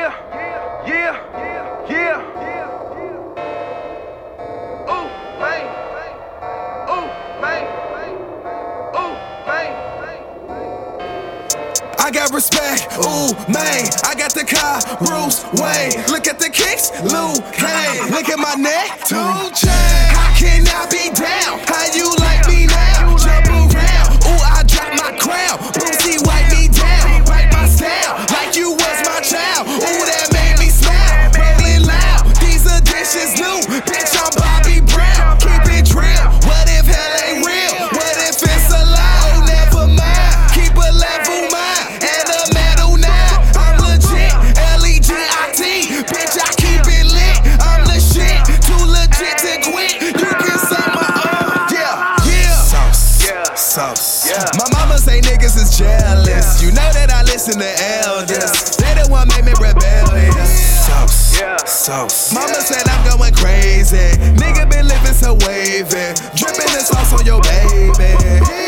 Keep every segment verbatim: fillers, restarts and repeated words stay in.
yeah, yeah, yeah. Ooh, man. Ooh, man. Ooh, man. I got respect, ooh, man. I got the car, Bruce Wayne. Look at the kicks, Luke Kane. Look at my neck, two chains. How can I be down? How you like me now? Jump around, ooh, I drop my crown. Boosie wipe me down, bite my style. Like you was my child, ooh, that made me smile. Rolling loud, these additions new. Bitch, I'm Bobby Brown, keep it real. What if hell ain't real? What if it's a lie? Oh, never mind, keep a level mind. And a metal nine, I'm legit, L E G I T. Bitch, I keep it lit, I'm the shit. Too legit to quit, you can suck my own. Yeah, yeah. Sauce, Yeah. sauce. Yeah. My mama say niggas is jealous. You know that I listen to elders. They the one made me rebellious. Sauce, Yeah. sauce. Mama said I'm going crazy. Nigga been living so wavy. Dripping the sauce on your baby.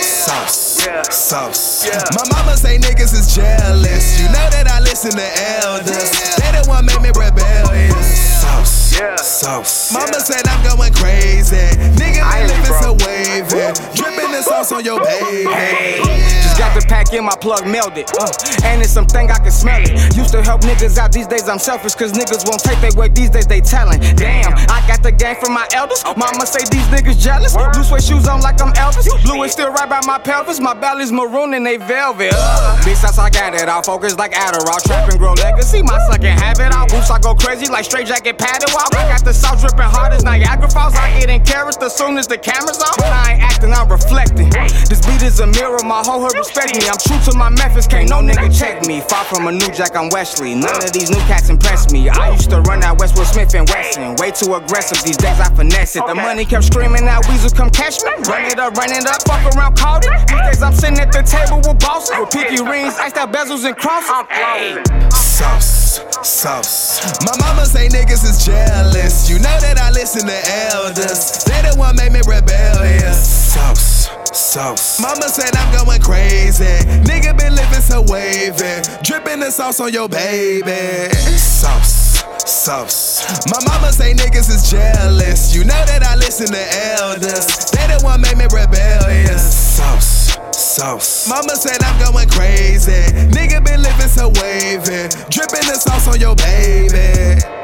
Sauce, Yeah. sauce. Yeah. My mama say niggas is jealous. You know that I listen to elders. They the one made me rebellious. Sauce, Yeah. sauce. Mama said I'm going crazy. Nigga I hear been you, living so bro. wavy. Dripping the sauce on your baby. Just got the pack in, my plug melted. Uh, and it's something I can smell it. Used to help niggas out, these days I'm selfish, cause niggas won't take their weight, these days they talent. Damn, I got the game from my elders. Mama say these niggas jealous. Blue suede shoes on like I'm Elvis. Blue is still right by my pelvis. My belly's maroon and they velvet. Uh, besides, I got it all focused like Adderall. Trap and grow legacy, my sucking habit. All boots, I go crazy like straight jacket padded walk. I got the sauce dripping hard as Niagara Falls. I get in carrots as soon as the camera's off. I ain't acting, I'm reflecting. This beat is a mirror, my whole hood respect me. I'm true to my methods, can't no nigga check me. Far from a new jack, I'm Wesley. None of these new cats impress me. I used to run out Westwood Smith and Wesson. Way too aggressive, these days I finesse it. The money kept screaming out, Weasel come catch me. Run it up, run it up, fuck around, called it. These days I'm sitting at the table with bosses. With pinky rings, iced out bezels and crosses. Sauce, sauce. My mama say niggas is jealous. You know that I listen to elders. They the one made me rebellious. Sauce, sauce. Mama said I'm going crazy. Nigga been living so wavy. Dripping the sauce on your baby. Sauce, sauce. My mama say niggas is jealous. You know that I listen to elders. They the one made me rebellious. Sauce, sauce. Mama said I'm going crazy. Nigga been living so wavy. Dripping the sauce on your baby.